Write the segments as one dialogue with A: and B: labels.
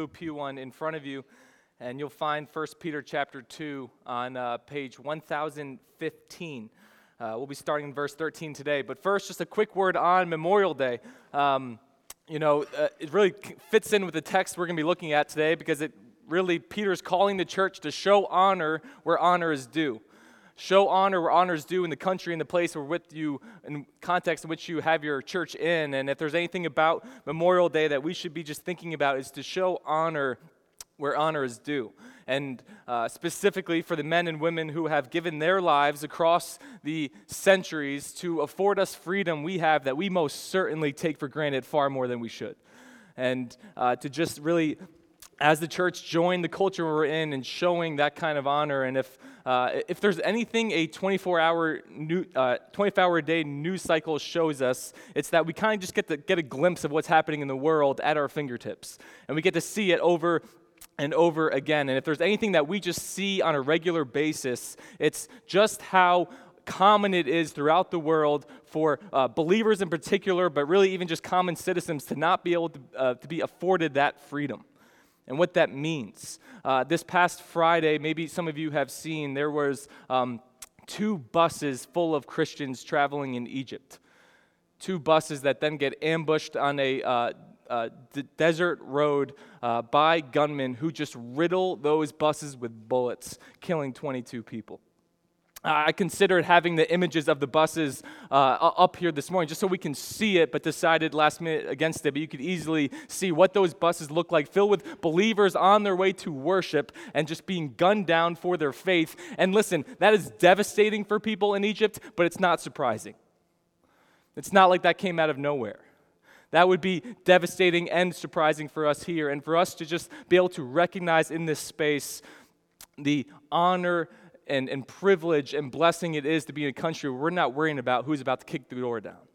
A: blue pew one in front of you, and you'll find 1 Peter chapter 2 on page 1015. We'll be starting in verse 13 today. But first, just a quick word on Memorial Day. It really fits in with the text we're going to be looking at today because Peter's calling the church to show honor where honor is due. Show honor where honor is due in the country and the place where in context in which you have your church in. And if there's anything about Memorial Day that we should be just thinking about, is to show honor where honor is due. And specifically for the men and women who have given their lives across the centuries to afford us freedom we have that we most certainly take for granted far more than we should. And to just really, as the church, join the culture we're in and showing that kind of honor. And if there's anything a 24-hour day news cycle shows us, it's that we kind of just get a glimpse of what's happening in the world at our fingertips. And we get to see it over and over again. And if there's anything that we just see on a regular basis, it's just how common it is throughout the world for believers in particular, but really even just common citizens to not be able to be afforded that freedom. And what that means. This past Friday, maybe some of you have seen, there was 2 buses full of Christians traveling in Egypt. 2 buses that then get ambushed on a desert road by gunmen who just riddle those buses with bullets, killing 22 people. I considered having the images of the buses up here this morning just so we can see it, but decided last minute against it. But you could easily see what those buses look like, filled with believers on their way to worship and just being gunned down for their faith. And listen, that is devastating for people in Egypt, but it's not surprising. It's not like that came out of nowhere. That would be devastating and surprising for us here, and for us to just be able to recognize in this space the honor and privilege and blessing it is to be in a country where we're not worrying about who's about to kick the door down.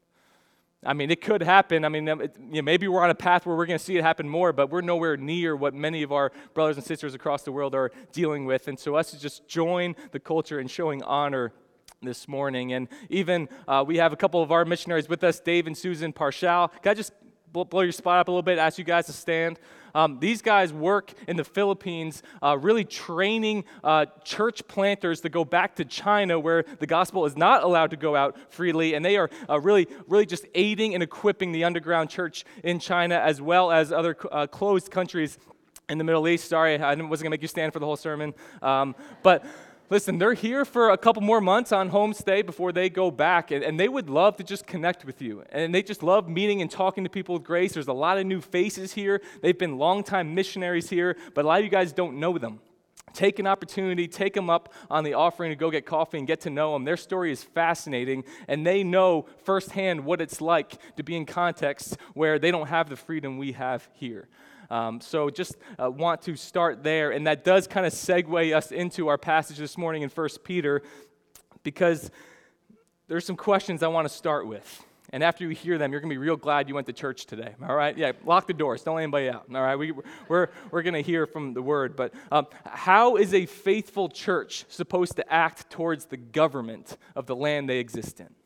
A: I mean, it could happen. I mean, maybe we're on a path where we're going to see it happen more, but we're nowhere near what many of our brothers and sisters across the world are dealing with. And so us to just join the culture in showing honor this morning. And even we have a couple of our missionaries with us, Dave and Susan Parshall. Can I just blow your spot up a little bit, ask you guys to stand? These guys work in the Philippines, really training church planters to go back to China where the gospel is not allowed to go out freely, and they are really just aiding and equipping the underground church in China as well as other closed countries in the Middle East. Sorry, I wasn't going to make you stand for the whole sermon, but listen, they're here for a couple more months on homestay before they go back, and they would love to just connect with you. And they just love meeting and talking to people with grace. There's a lot of new faces here. They've been longtime missionaries here, but a lot of you guys don't know them. Take an opportunity, take them up on the offering to go get coffee and get to know them. Their story is fascinating, and they know firsthand what it's like to be in contexts where they don't have the freedom we have here. So just want to start there, and that does kind of segue us into our passage this morning in 1 Peter, because there's some questions I want to start with. And after you hear them, you're going to be real glad you went to church today, all right? Yeah, lock the doors. Don't let anybody out, all right? We're going to hear from the Word. But how is a faithful church supposed to act towards the government of the land they exist in?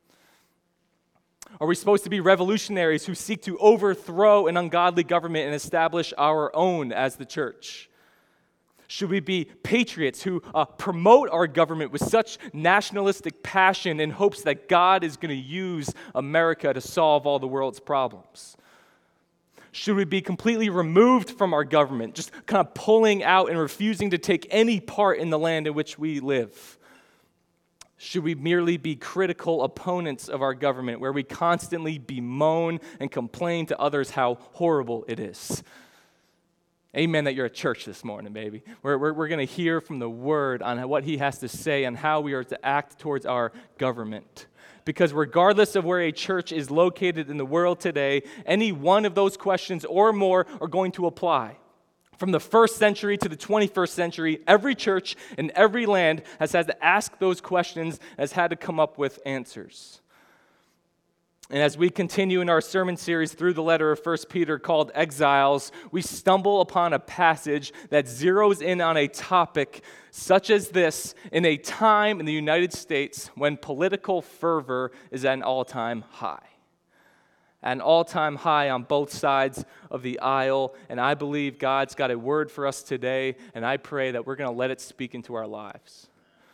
A: Are we supposed to be revolutionaries who seek to overthrow an ungodly government and establish our own as the church? Should we be patriots who promote our government with such nationalistic passion in hopes that God is going to use America to solve all the world's problems? Should we be completely removed from our government, just kind of pulling out and refusing to take any part in the land in which we live? Should we merely be critical opponents of our government, where we constantly bemoan and complain to others how horrible it is? Amen that you're at church this morning, baby. We're going to hear from the Word on what He has to say on how we are to act towards our government. Because regardless of where a church is located in the world today, any one of those questions or more are going to apply. From the 1st century to the 21st century, every church in every land has had to ask those questions, has had to come up with answers. And as we continue in our sermon series through the letter of 1 Peter called Exiles, we stumble upon a passage that zeroes in on a topic such as this in a time in the United States when political fervor is at an all-time high. at an all-time high on both sides of the aisle, and I believe God's got a word for us today, and I pray that we're going to let it speak into our lives.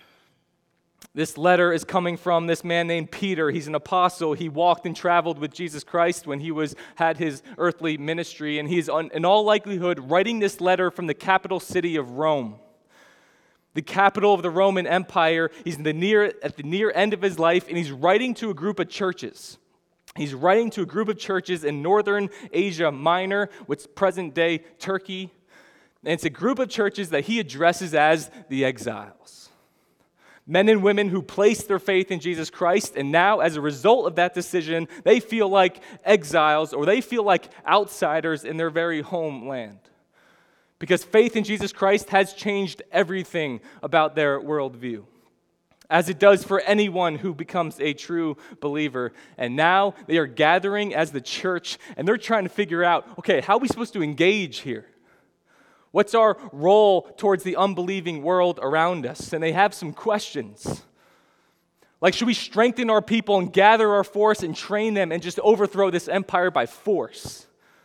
A: This letter is coming from this man named Peter. He's an apostle. He walked and traveled with Jesus Christ when he had his earthly ministry, and he's in all likelihood writing this letter from the capital city of Rome, the capital of the Roman Empire. He's at the near end of his life, and he's writing to a group of churches. He's writing to a group of churches in northern Asia Minor, which is present-day Turkey. And it's a group of churches that he addresses as the exiles. Men and women who placed their faith in Jesus Christ, and now, as a result of that decision, they feel like exiles, or they feel like outsiders in their very homeland. Because faith in Jesus Christ has changed everything about their worldview, as it does for anyone who becomes a true believer. And now they are gathering as the church, and they're trying to figure out, okay, how are we supposed to engage here? What's our role towards the unbelieving world around us? And they have some questions. Like, should we strengthen our people and gather our force and train them and just overthrow this empire by force?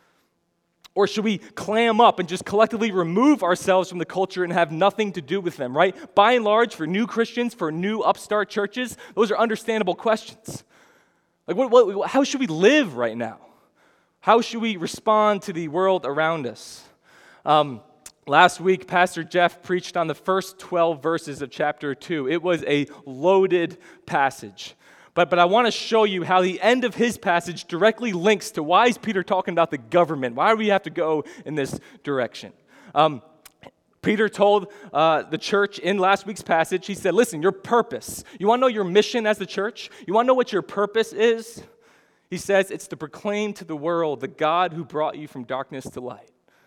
A: Or should we clam up and just collectively remove ourselves from the culture and have nothing to do with them, right? By and large, for new Christians, for new upstart churches, those are understandable questions. Like, how should we live right now? How should we respond to the world around us? Last week, Pastor Jeff preached on the first 12 verses of chapter 2. It was a loaded passage. But I want to show you how the end of his passage directly links to why is Peter talking about the government? Why do we have to go in this direction? Peter told the church in last week's passage, he said, listen, your purpose. You want to know your mission as the church? You want to know what your purpose is? He says it's to proclaim to the world the God who brought you from darkness to light.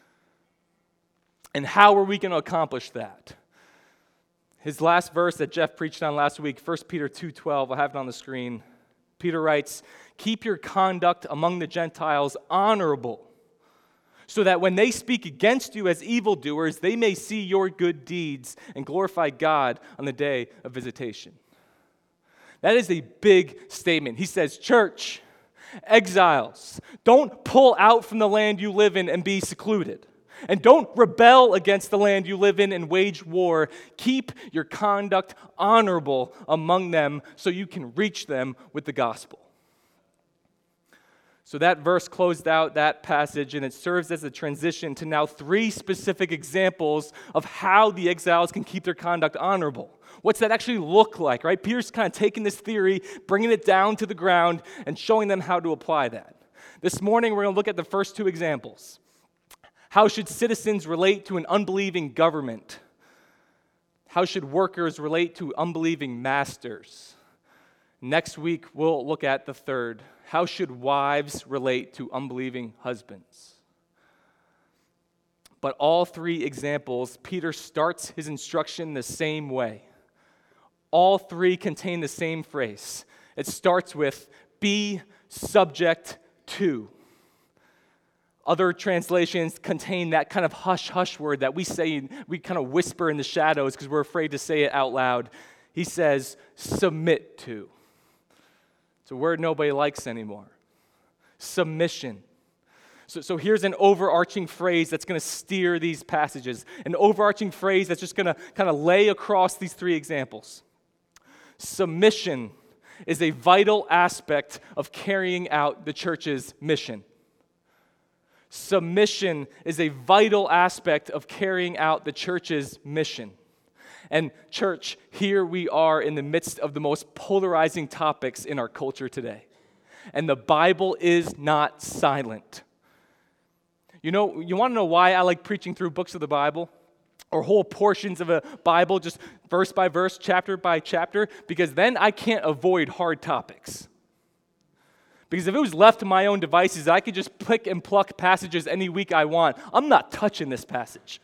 A: And how are we going to accomplish that? His last verse that Jeff preached on last week, 1 Peter 2:12, I'll have it on the screen. Peter writes, keep your conduct among the Gentiles honorable, so that when they speak against you as evildoers, they may see your good deeds and glorify God on the day of visitation. That is a big statement. He says, church, exiles, don't pull out from the land you live in and be secluded. And don't rebel against the land you live in and wage war. Keep your conduct honorable among them so you can reach them with the gospel. So that verse closed out that passage, and it serves as a transition to now 3 specific examples of how the exiles can keep their conduct honorable. What's that actually look like, right? Peter's kind of taking this theory, bringing it down to the ground, and showing them how to apply that. This morning, we're going to look at the first 2 examples. How should citizens relate to an unbelieving government? How should workers relate to unbelieving masters? Next week, we'll look at the third. How should wives relate to unbelieving husbands? But all 3 examples, Peter starts his instruction the same way. All 3 contain the same phrase. It starts with, be subject to. Other translations contain that kind of hush-hush word that we say, we kind of whisper in the shadows because we're afraid to say it out loud. He says, submit to. It's a word nobody likes anymore. Submission. So here's an overarching phrase that's going to steer these passages. An overarching phrase that's just going to kind of lay across these 3 examples. Submission is a vital aspect of carrying out the church's mission. Submission is a vital aspect of carrying out the church's mission. And church, here we are in the midst of the most polarizing topics in our culture today. And the Bible is not silent. You want to know why I like preaching through books of the Bible? Or whole portions of a Bible, just verse by verse, chapter by chapter? Because then I can't avoid hard topics. Because if it was left to my own devices, I could just pick and pluck passages any week I want. I'm not touching this passage.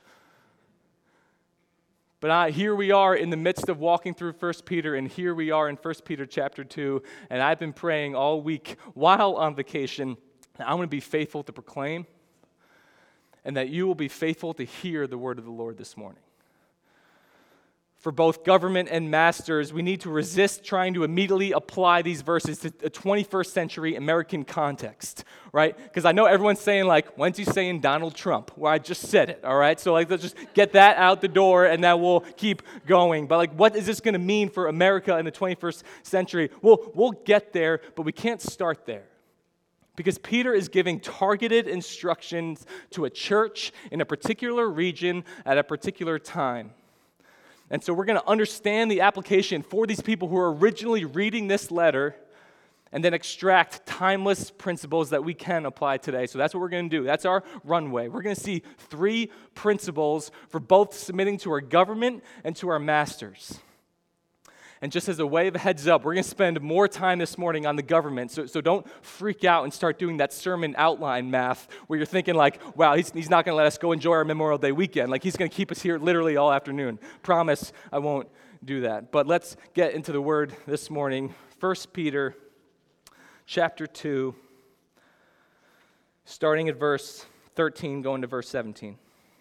A: But here we are in the midst of walking through 1 Peter, and here we are in 1 Peter chapter 2, and I've been praying all week while on vacation that I'm going to be faithful to proclaim, and that you will be faithful to hear the word of the Lord this morning. for both government and masters, we need to resist trying to immediately apply these verses to a 21st century American context, right? Because I know everyone's saying, like, when's he saying Donald Trump? Well, I just said it, all right? So, like, let's just get that out the door, and then we'll keep going. But, like, what is this going to mean for America in the 21st century? We'll get there, but we can't start there. Because Peter is giving targeted instructions to a church in a particular region at a particular time. And so we're going to understand the application for these people who are originally reading this letter and then extract timeless principles that we can apply today. So that's what we're going to do. That's our runway. We're going to see 3 principles for both submitting to our government and to our masters. And just as a way of a heads up, we're going to spend more time this morning on the government. So don't freak out and start doing that sermon outline math where you're thinking like, wow, he's not going to let us go enjoy our Memorial Day weekend. Like he's going to keep us here literally all afternoon. Promise I won't do that. But let's get into the word this morning. 1 Peter chapter 2, starting at verse 13, going to verse 17.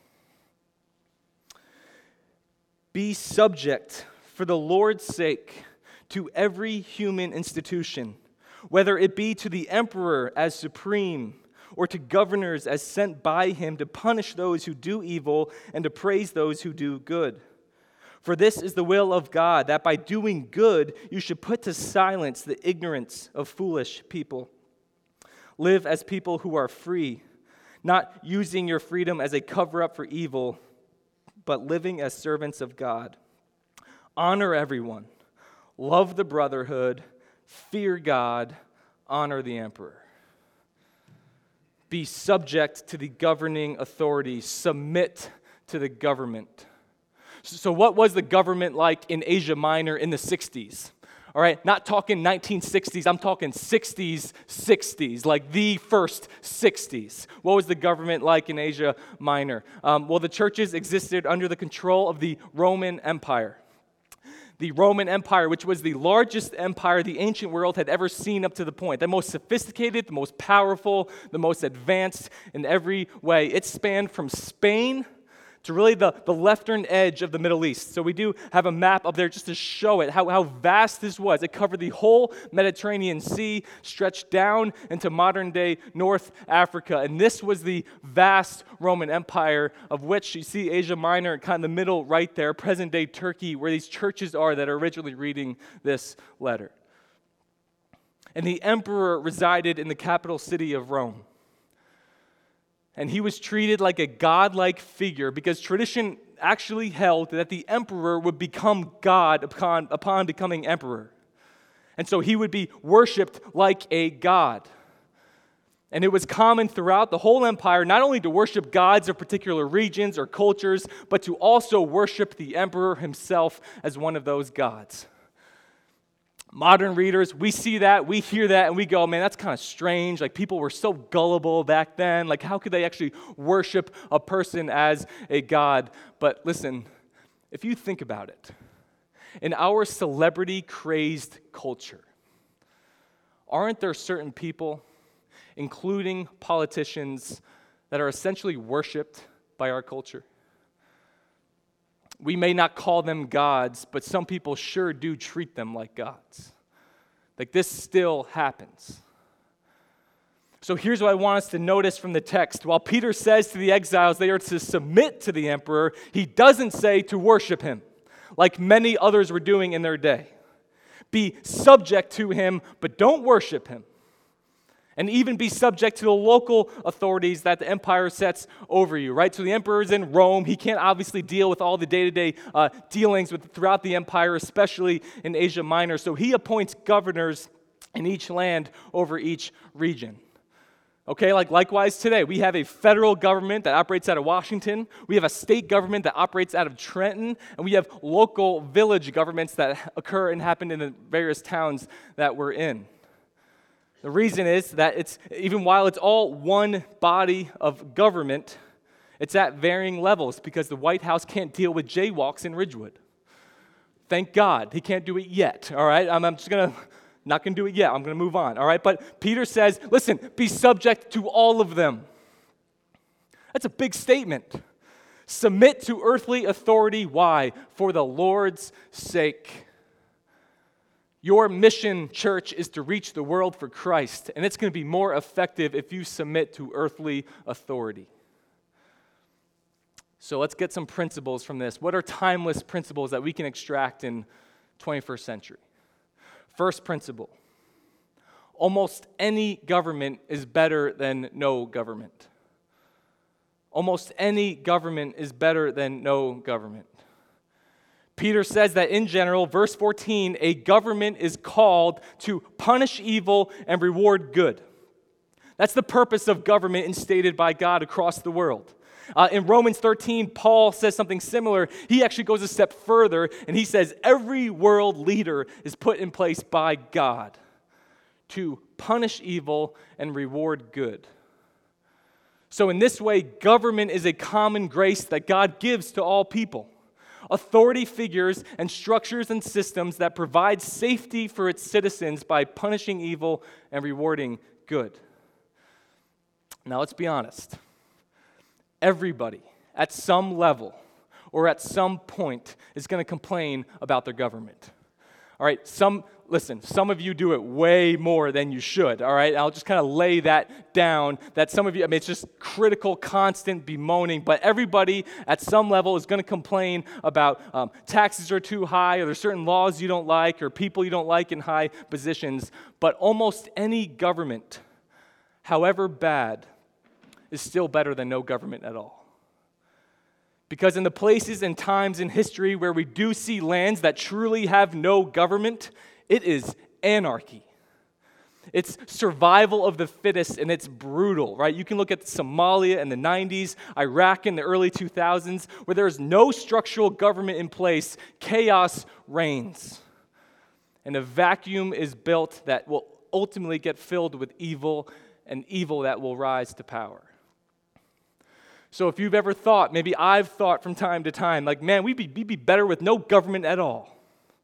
A: Be subject for the Lord's sake, to every human institution, whether it be to the emperor as supreme, or to governors as sent by him to punish those who do evil and to praise those who do good. For this is the will of God, that by doing good you should put to silence the ignorance of foolish people. Live as people who are free, not using your freedom as a cover-up for evil, but living as servants of God. Honor everyone, love the brotherhood, fear God, honor the emperor. Be subject to the governing authorities, submit to the government. So what was the government like in Asia Minor in the 60s? All right, not talking 1960s, I'm talking 60s, like the first 60s. What was the government like in Asia Minor? Well, the churches existed under the control of the Roman Empire. The Roman Empire, which was the largest empire the ancient world had ever seen up to the point. The most sophisticated, the most powerful, the most advanced in every way. It spanned from Spain to really the left-turn edge of the Middle East. So we do have a map up there just to show it, how vast this was. It covered the whole Mediterranean Sea, stretched down into modern-day North Africa. And this was the vast Roman Empire, of which you see Asia Minor, kind of the middle right there, present-day Turkey, where these churches are that are originally reading this letter. And the emperor resided in the capital city of Rome. And he was treated like a godlike figure because tradition actually held that the emperor would become God upon becoming emperor. And so he would be worshipped like a god. And it was common throughout the whole empire not only to worship gods of particular regions or cultures, but to also worship the emperor himself as one of those gods. Modern readers, we see that, we hear that, and we go, man, that's kind of strange. Like, people were so gullible back then. Like, how could they actually worship a person as a god? But listen, if you think about it, in our celebrity-crazed culture, aren't there certain people, including politicians, that are essentially worshipped by our culture? We may not call them gods, but some people sure do treat them like gods. Like this still happens. So here's what I want us to notice from the text. While Peter says to the exiles they are to submit to the emperor, he doesn't say to worship him, like many others were doing in their day. Be subject to him, but don't worship him. And even be subject to the local authorities that the empire sets over you, right? So the emperor is in Rome. He can't obviously deal with all the day-to-day dealings throughout the empire, especially in Asia Minor. So he appoints governors in each land over each region. Okay, likewise today, we have a federal government that operates out of Washington. We have a state government that operates out of Trenton. And we have local village governments that occur and happen in the various towns that we're in. The reason is that even while it's all one body of government, it's at varying levels because the White House can't deal with jaywalks in Ridgewood. Thank God. He can't do it yet, all right? I'm just not going to do it yet. I'm going to move on, all right? But Peter says, listen, be subject to all of them. That's a big statement. Submit to earthly authority. Why? For the Lord's sake. Your mission, church, is to reach the world for Christ, and it's going to be more effective if you submit to earthly authority. So let's get some principles from this. What are timeless principles that we can extract in 21st century? First principle, almost any government is better than no government. Almost any government is better than no government. Peter says that in general, verse 14, a government is called to punish evil and reward good. That's the purpose of government instated by God across the world. In Romans 13, Paul says something similar. He actually goes a step further, and he says every world leader is put in place by God to punish evil and reward good. So in this way, government is a common grace that God gives to all people. Authority figures and structures and systems that provide safety for its citizens by punishing evil and rewarding good. Now let's be honest. Everybody at some level or at some point is going to complain about their government. All right, some of you do it way more than you should, all right? I'll just kind of lay that down, that some of you, it's just critical, constant bemoaning, but everybody at some level is going to complain about taxes are too high, or there's certain laws you don't like, or people you don't like in high positions, but almost any government, however bad, is still better than no government at all. Because in the places and times in history where we do see lands that truly have no government, it is anarchy. It's survival of the fittest, and it's brutal, right? You can look at Somalia in the 90s, Iraq in the early 2000s, where there is no structural government in place. Chaos reigns. And a vacuum is built that will ultimately get filled with evil, and evil that will rise to power. So if you've ever thought, maybe I've thought from time to time, like, man, we'd be better with no government at all.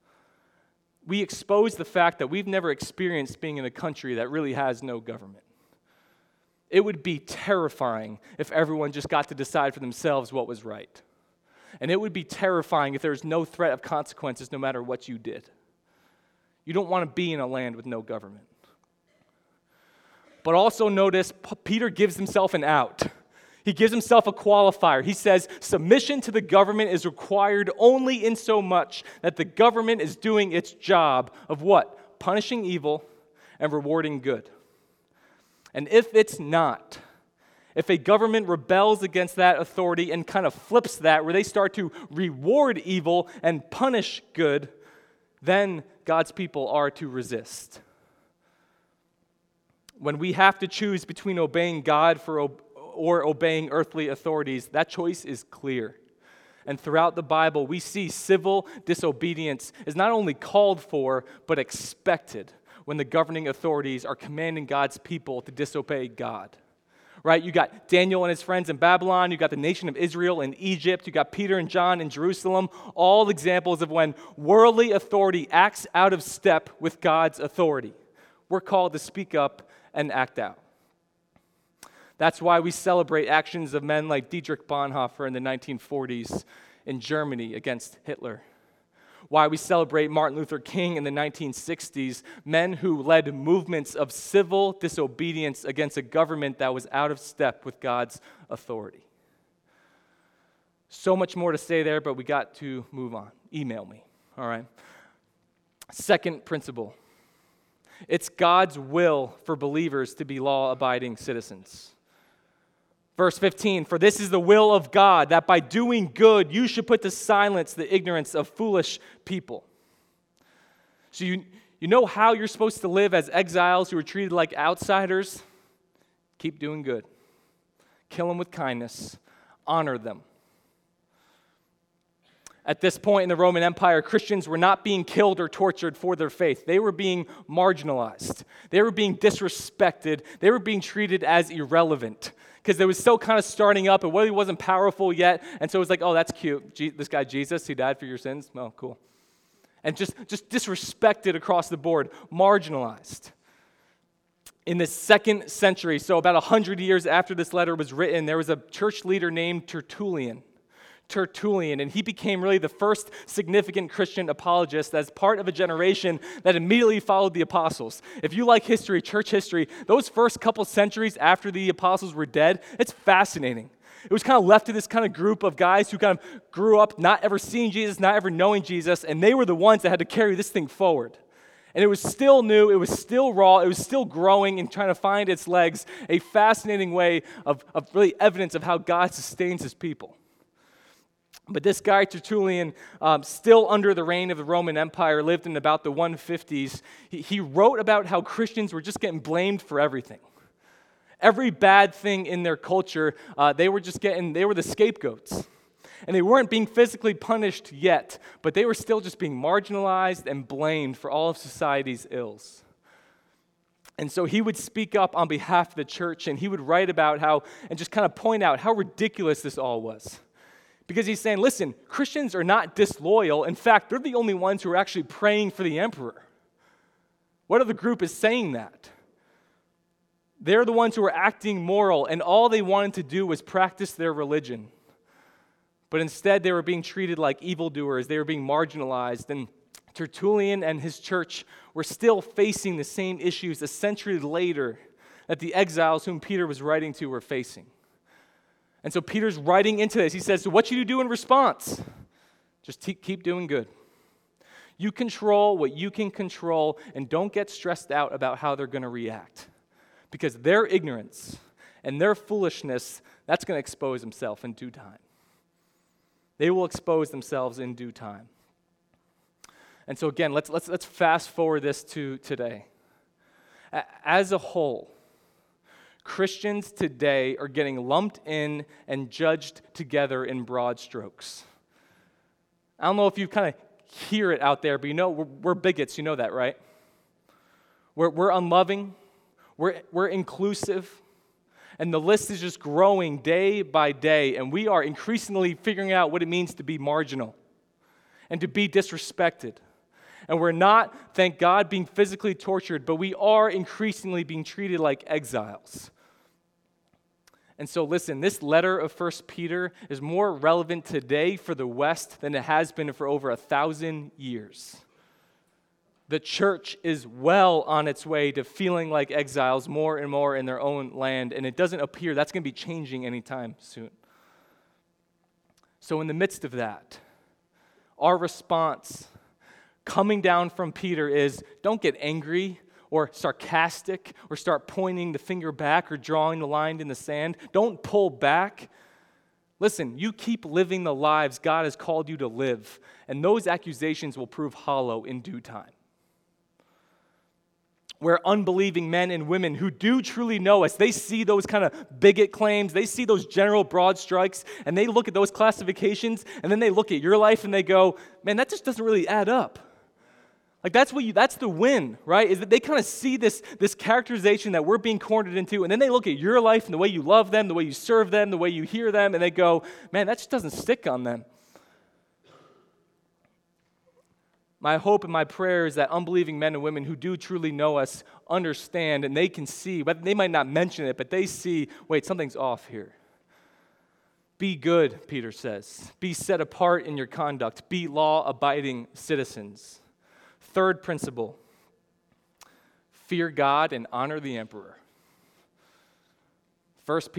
A: We expose the fact that we've never experienced being in a country that really has no government. It would be terrifying if everyone just got to decide for themselves what was right. And it would be terrifying if there was no threat of consequences no matter what you did. You don't want to be in a land with no government. But also notice, Peter gives himself an out. He gives himself a qualifier. He says, submission to the government is required only in so much that the government is doing its job of what? Punishing evil and rewarding good. And if it's not, if a government rebels against that authority and kind of flips that, where they start to reward evil and punish good, then God's people are to resist. When we have to choose between obeying God or obeying earthly authorities, that choice is clear. And throughout the Bible, we see civil disobedience is not only called for, but expected when the governing authorities are commanding God's people to disobey God. Right? You got Daniel and his friends in Babylon, you got the nation of Israel in Egypt, you got Peter and John in Jerusalem, all examples of when worldly authority acts out of step with God's authority. We're called to speak up and act out. That's why we celebrate actions of men like Dietrich Bonhoeffer in the 1940s in Germany against Hitler. Why we celebrate Martin Luther King in the 1960s, men who led movements of civil disobedience against a government that was out of step with God's authority. So much more to say there, but we got to move on. Email me, all right? Second principle. It's God's will for believers to be law-abiding citizens. Verse 15, for this is the will of God, that by doing good you should put to silence the ignorance of foolish people. So you know how you're supposed to live as exiles who are treated like outsiders? Keep doing good. Kill them with kindness. Honor them. At this point in the Roman Empire, Christians were not being killed or tortured for their faith. They were being marginalized. They were being disrespected. They were being treated as irrelevant because they was still kind of starting up and really wasn't powerful yet. And so it was like, oh, that's cute. This guy Jesus, he died for your sins. Oh, cool. And just disrespected across the board, marginalized. In the 2nd century, so about 100 years after this letter was written, there was a church leader named Tertullian Tertullian, and he became really the first significant Christian apologist as part of a generation that immediately followed the apostles. If you like history, church history, those first couple centuries after the apostles were dead, it's fascinating. It was kind of left to this kind of group of guys who kind of grew up not ever seeing Jesus, not ever knowing Jesus, and they were the ones that had to carry this thing forward. And it was still new, it was still raw, it was still growing and trying to find its legs, a fascinating way of really evidence of how God sustains his people. But this guy, Tertullian, still under the reign of the Roman Empire, lived in about the 150s. He wrote about how Christians were just getting blamed for everything. Every bad thing in their culture, they were the scapegoats. And they weren't being physically punished yet, but they were still just being marginalized and blamed for all of society's ills. And so he would speak up on behalf of the church, and he would write about how, and just kind of point out how ridiculous this all was. Because he's saying, listen, Christians are not disloyal. In fact, they're the only ones who are actually praying for the emperor. What other group is saying that? They're the ones who are acting moral, and all they wanted to do was practice their religion. But instead, they were being treated like evildoers. They were being marginalized. And Tertullian and his church were still facing the same issues a century later that the exiles whom Peter was writing to were facing. And so Peter's writing into this. He says, so what should you do in response? Just keep doing good. You control what you can control, and don't get stressed out about how they're going to react. Because their ignorance and their foolishness, that's going to expose themselves in due time. They will expose themselves in due time. And so again, let's fast forward this to today. As a whole, Christians today are getting lumped in and judged together in broad strokes. I don't know if you kind of hear it out there, but you know, we're bigots, you know that, right? We're unloving, we're inclusive, and the list is just growing day by day, and we are increasingly figuring out what it means to be marginal and to be disrespected. And we're not, thank God, being physically tortured, but we are increasingly being treated like exiles. And so listen, this letter of 1 Peter is more relevant today for the West than it has been for over 1,000 years. The church is well on its way to feeling like exiles more and more in their own land, and it doesn't appear that's going to be changing anytime soon. So in the midst of that, our response coming down from Peter is don't get angry or sarcastic or start pointing the finger back or drawing the line in the sand. Don't pull back. Listen, you keep living the lives God has called you to live, and those accusations will prove hollow in due time. Where unbelieving men and women who do truly know us, they see those kind of bigot claims, they see those general broad strikes, and they look at those classifications, and then they look at your life and they go, man, that just doesn't really add up. Like that's the win, right? Is that they kind of see this characterization that we're being cornered into, and then they look at your life and the way you love them, the way you serve them, the way you hear them, and they go, man, that just doesn't stick on them. My hope and my prayer is that unbelieving men and women who do truly know us understand, and they can see, but they might not mention it, but they see, wait, something's off here. Be good, Peter says. Be set apart in your conduct. Be law-abiding citizens. Third principle, fear God and honor the emperor. Verse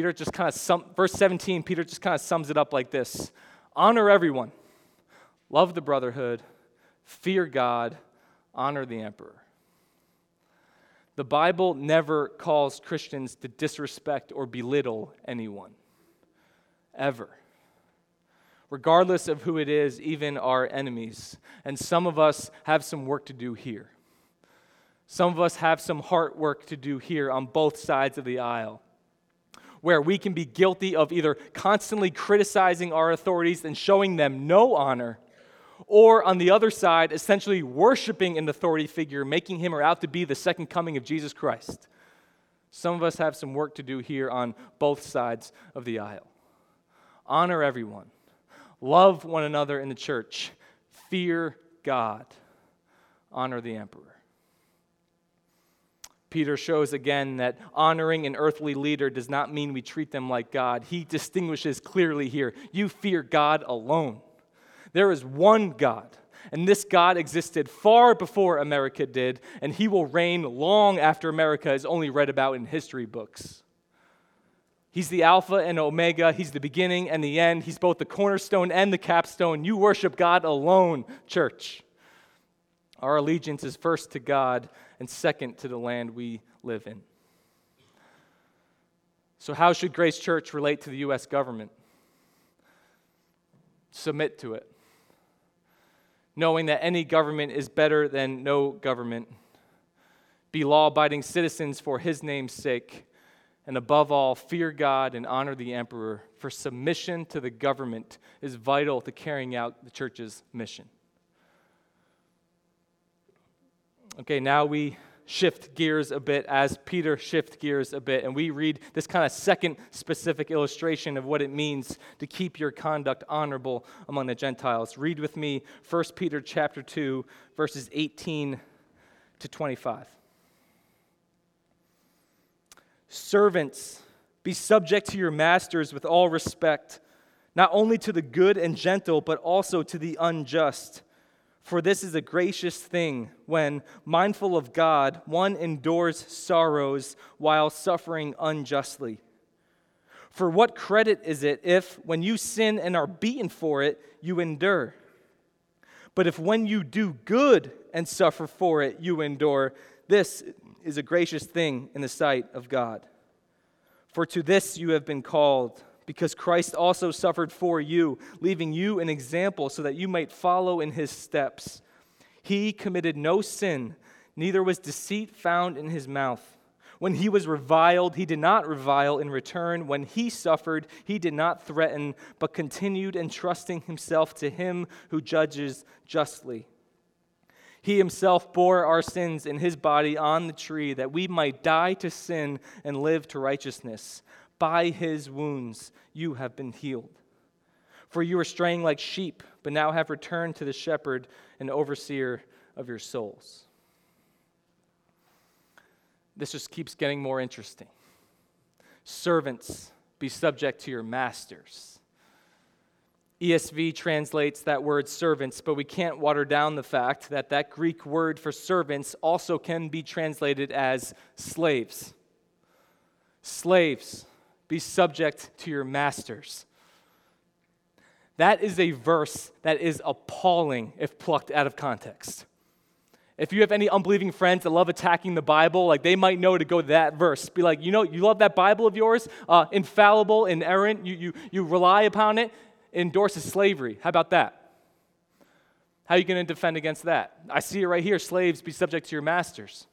A: 17, Peter just kind of sums it up like this. Honor everyone. Love the brotherhood. Fear God. Honor the emperor. The Bible never calls Christians to disrespect or belittle anyone. Ever. Regardless of who it is, even our enemies. And some of us have some work to do here. Some of us have some heart work to do here on both sides of the aisle, where we can be guilty of either constantly criticizing our authorities and showing them no honor, or on the other side, essentially worshiping an authority figure, making him or out to be the second coming of Jesus Christ. Some of us have some work to do here on both sides of the aisle. Honor everyone. Love one another in the church. Fear God. Honor the emperor. Peter shows again that honoring an earthly leader does not mean we treat them like God. He distinguishes clearly here. You fear God alone. There is one God, and this God existed far before America did, and he will reign long after America is only read about in history books. He's the Alpha and Omega. He's the beginning and the end. He's both the cornerstone and the capstone. You worship God alone, church. Our allegiance is first to God and second to the land we live in. So how should Grace Church relate to the U.S. government? Submit to it, knowing that any government is better than no government. Be law-abiding citizens for his name's sake, and above all, fear God and honor the emperor, for submission to the government is vital to carrying out the church's mission. Okay, now we shift gears a bit as Peter shifts gears a bit, and we read this kind of second specific illustration of what it means to keep your conduct honorable among the Gentiles. Read with me 1 Peter chapter 2, verses 18 to 25. Servants, be subject to your masters with all respect, not only to the good and gentle, but also to the unjust. For this is a gracious thing when, mindful of God, one endures sorrows while suffering unjustly. For what credit is it if, when you sin and are beaten for it, you endure? But if when you do good and suffer for it, you endure, this is a gracious thing in the sight of God. For to this you have been called, because Christ also suffered for you, leaving you an example so that you might follow in his steps. He committed no sin, neither was deceit found in his mouth. When he was reviled, he did not revile in return. When he suffered, he did not threaten, but continued entrusting himself to him who judges justly. He himself bore our sins in his body on the tree, that we might die to sin and live to righteousness. By his wounds you have been healed. For you were straying like sheep, but now have returned to the shepherd and overseer of your souls. This just keeps getting more interesting. Servants, be subject to your masters. ESV translates that word servants, but we can't water down the fact that that Greek word for servants also can be translated as slaves. Slaves, be subject to your masters. That is a verse that is appalling if plucked out of context. If you have any unbelieving friends that love attacking the Bible, like they might know to go to that verse. Be like, you love that Bible of yours? Infallible, inerrant, you rely upon it, endorses slavery. How about that? How are you going to defend against that? I see it right here. Slaves, be subject to your masters.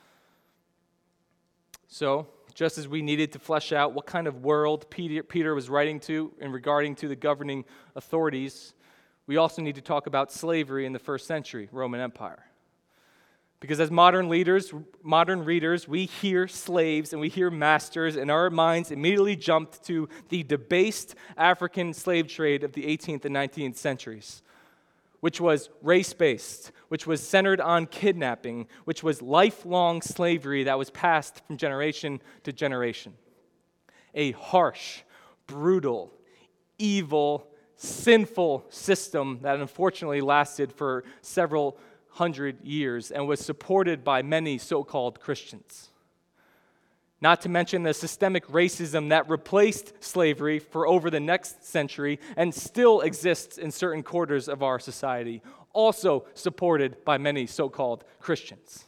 A: So, just as we needed to flesh out what kind of world Peter was writing to in regarding to the governing authorities, we also need to talk about slavery in the first century Roman Empire. Because as modern readers, we hear slaves and we hear masters, and our minds immediately jumped to the debased African slave trade of the 18th and 19th centuries, which was race-based, which was centered on kidnapping, which was lifelong slavery that was passed from generation to generation. A harsh, brutal, evil, sinful system that unfortunately lasted for several 100 years and was supported by many so-called Christians. Not to mention the systemic racism that replaced slavery for over the next century and still exists in certain quarters of our society, also supported by many so-called Christians.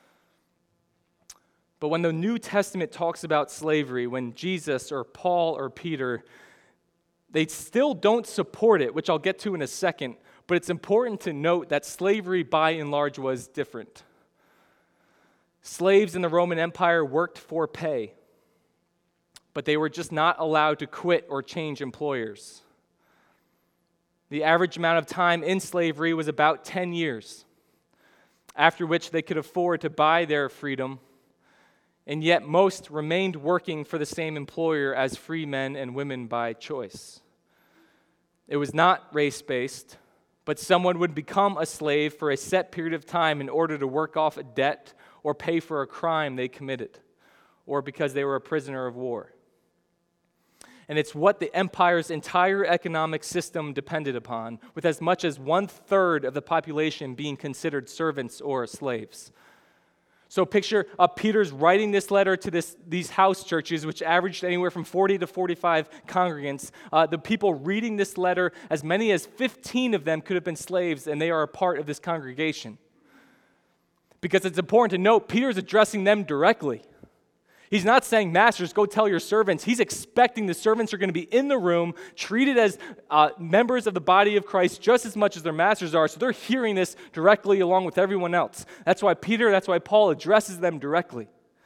A: But when the New Testament talks about slavery, when Jesus or Paul or Peter, they still don't support it, which I'll get to in a second. But it's important to note that slavery, by and large, was different. Slaves in the Roman Empire worked for pay, but they were just not allowed to quit or change employers. The average amount of time in slavery was about 10 years, after which they could afford to buy their freedom, and yet most remained working for the same employer as free men and women by choice. It was not race-based, but someone would become a slave for a set period of time in order to work off a debt or pay for a crime they committed, or because they were a prisoner of war. And it's what the empire's entire economic system depended upon, with as much as 1/3 of the population being considered servants or slaves. So picture Peter's writing this letter to these house churches, which averaged anywhere from 40 to 45 congregants. The people reading this letter, as many as 15 of them could have been slaves, and they are a part of this congregation. Because it's important to note, Peter's addressing them directly. He's not saying, masters, go tell your servants. He's expecting the servants are going to be in the room, treated as members of the body of Christ just as much as their masters are. So they're hearing this directly along with everyone else. That's why Paul addresses them directly.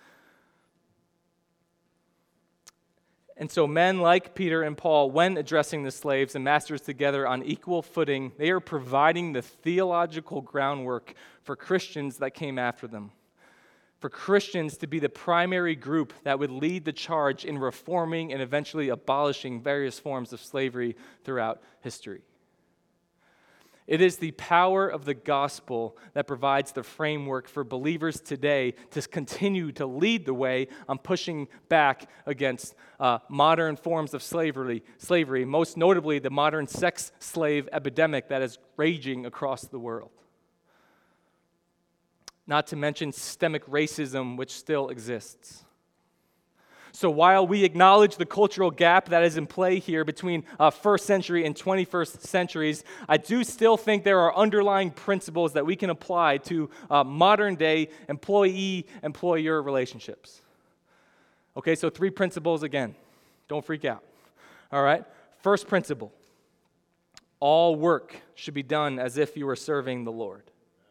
A: And so men like Peter and Paul, when addressing the slaves and masters together on equal footing, they are providing the theological groundwork for Christians that came after them. For Christians to be the primary group that would lead the charge in reforming and eventually abolishing various forms of slavery throughout history. It is the power of the gospel that provides the framework for believers today to continue to lead the way on pushing back against modern forms of slavery, most notably the modern sex slave epidemic that is raging across the world. Not to mention systemic racism, which still exists. So while we acknowledge the cultural gap that is in play here between first century and 21st centuries, I do still think there are underlying principles that we can apply to modern day employee-employer relationships. Okay, so 3 principles again. Don't freak out. All right, first principle. All work should be done as if you were serving the Lord.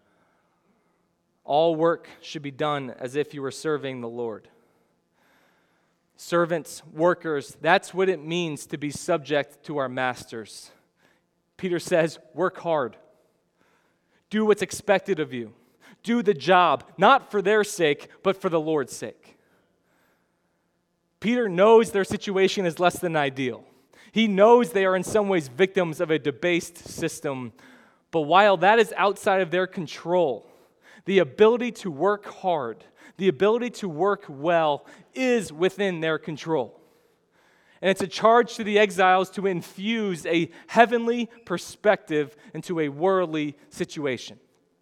A: All work should be done as if you were serving the Lord. Servants, workers, that's what it means to be subject to our masters. Peter says, work hard. Do what's expected of you. Do the job, not for their sake, but for the Lord's sake. Peter knows their situation is less than ideal. He knows they are in some ways victims of a debased system. But while that is outside of their control, the ability to work hard, the ability to work well is within their control. And it's a charge to the exiles to infuse a heavenly perspective into a worldly situation.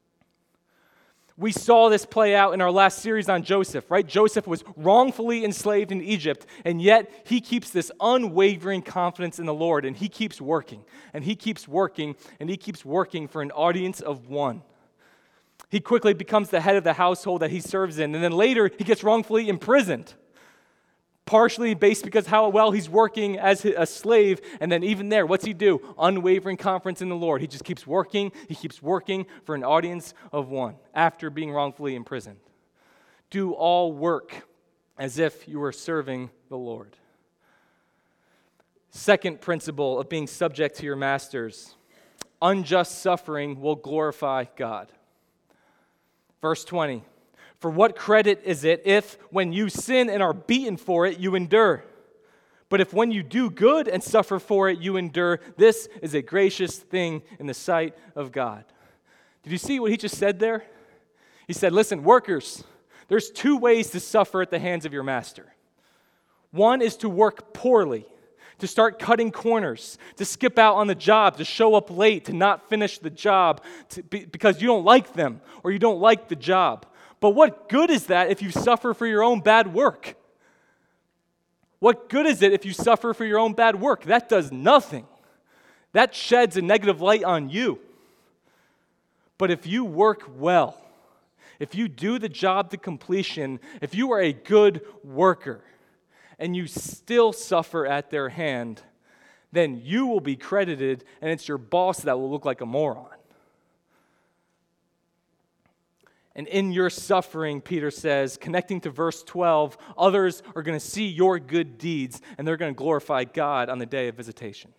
A: We saw this play out in our last series on Joseph, right? Joseph was wrongfully enslaved in Egypt, and yet he keeps this unwavering confidence in the Lord, and he keeps working, and he keeps working, and he keeps working for an audience of one. He quickly becomes the head of the household that he serves in. And then later, he gets wrongfully imprisoned. Partially based because how well he's working as a slave. And then even there, what's he do? Unwavering confidence in the Lord. He just keeps working. He keeps working for an audience of one after being wrongfully imprisoned. Do all work as if you were serving the Lord. Second principle of being subject to your masters. Unjust suffering will glorify God. Verse 20, for what credit is it if, when you sin and are beaten for it, you endure? But if when you do good and suffer for it, you endure, this is a gracious thing in the sight of God. Did you see what he just said there? He said, listen, workers, there's 2 ways to suffer at the hands of your master. One is to work poorly, to start cutting corners, to skip out on the job, to show up late, to not finish the job because you don't like them or you don't like the job. But what good is that if you suffer for your own bad work? What good is it if you suffer for your own bad work? That does nothing. That sheds a negative light on you. But if you work well, if you do the job to completion, if you are a good worker, and you still suffer at their hand, then you will be credited, and it's your boss that will look like a moron. And in your suffering, Peter says, connecting to verse 12, others are going to see your good deeds, and they're going to glorify God on the day of visitation.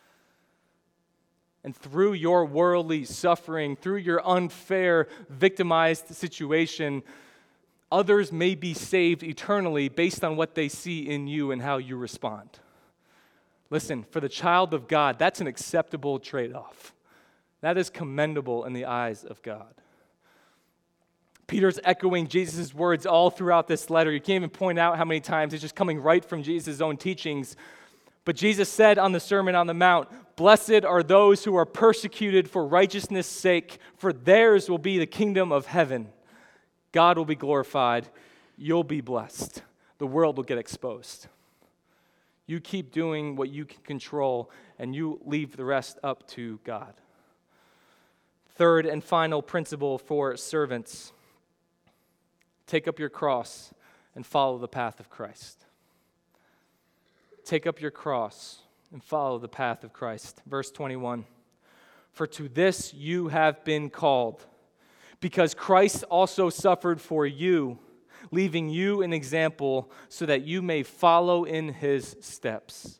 A: And through your worldly suffering, through your unfair, victimized situation, others may be saved eternally based on what they see in you and how you respond. Listen, for the child of God, that's an acceptable trade-off. That is commendable in the eyes of God. Peter's echoing Jesus' words all throughout this letter. You can't even point out how many times it's just coming right from Jesus' own teachings. But Jesus said on the Sermon on the Mount, "Blessed are those who are persecuted for righteousness' sake, for theirs will be the kingdom of heaven." God will be glorified. You'll be blessed. The world will get exposed. You keep doing what you can control, and you leave the rest up to God. Third and final principle for servants: take up your cross and follow the path of Christ. Take up your cross and follow the path of Christ. Verse 21, "For to this you have been called, because Christ also suffered for you, leaving you an example so that you may follow in his steps."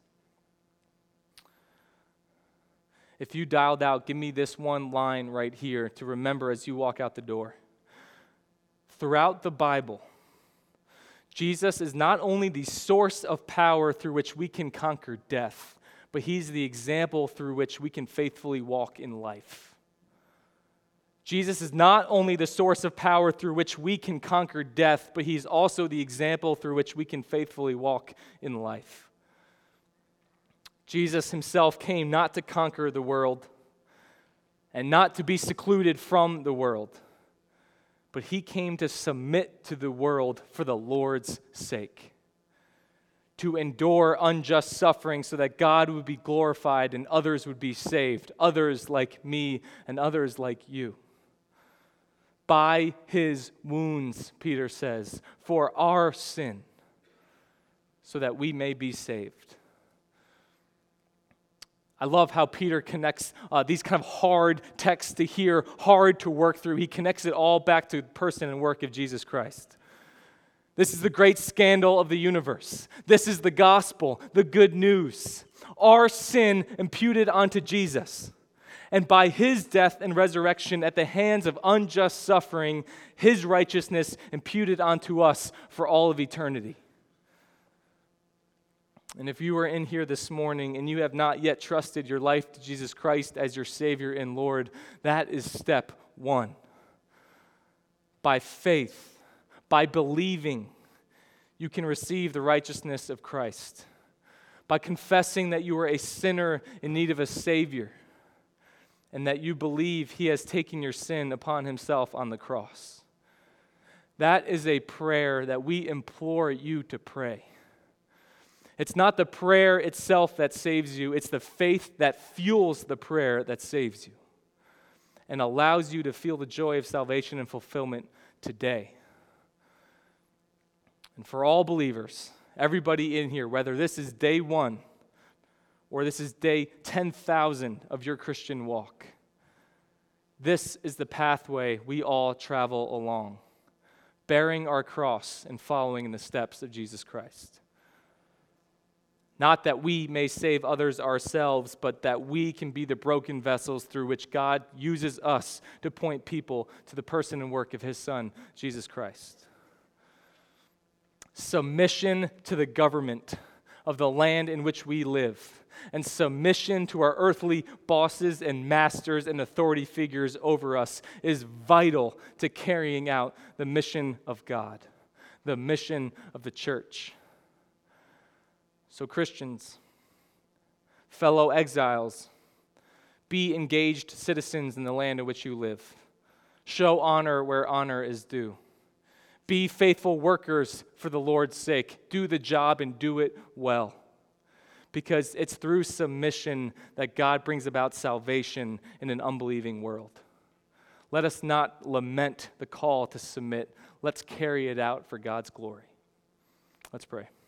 A: If you dialed out, give me this one line right here to remember as you walk out the door. Throughout the Bible, Jesus is not only the source of power through which we can conquer death, but he's the example through which we can faithfully walk in life. Jesus is not only the source of power through which we can conquer death, but he's also the example through which we can faithfully walk in life. Jesus himself came not to conquer the world and not to be secluded from the world, but he came to submit to the world for the Lord's sake, to endure unjust suffering so that God would be glorified and others would be saved, others like me and others like you. By his wounds, Peter says, for our sin, so that we may be saved. I love how Peter connects these kind of hard texts to hear, hard to work through. He connects it all back to the person and work of Jesus Christ. This is the great scandal of the universe. This is the gospel, the good news. Our sin imputed onto Jesus. And by his death and resurrection at the hands of unjust suffering, his righteousness imputed onto us for all of eternity. And if you are in here this morning and you have not yet trusted your life to Jesus Christ as your Savior and Lord, that is step one. By faith, by believing, you can receive the righteousness of Christ. By confessing that you are a sinner in need of a Savior and that you believe he has taken your sin upon himself on the cross. That is a prayer that we implore you to pray. It's not the prayer itself that saves you, it's the faith that fuels the prayer that saves you and allows you to feel the joy of salvation and fulfillment today. And for all believers, everybody in here, whether this is day 1 or this is day 10,000 of your Christian walk, this is the pathway we all travel along, bearing our cross and following in the steps of Jesus Christ. Not that we may save others ourselves, but that we can be the broken vessels through which God uses us to point people to the person and work of his Son, Jesus Christ. Submission to the government of the land in which we live, and submission to our earthly bosses and masters and authority figures over us is vital to carrying out the mission of God, the mission of the church. So Christians, fellow exiles, be engaged citizens in the land in which you live. Show honor where honor is due. Be faithful workers for the Lord's sake. Do the job and do it well. Because it's through submission that God brings about salvation in an unbelieving world. Let us not lament the call to submit. Let's carry it out for God's glory. Let's pray.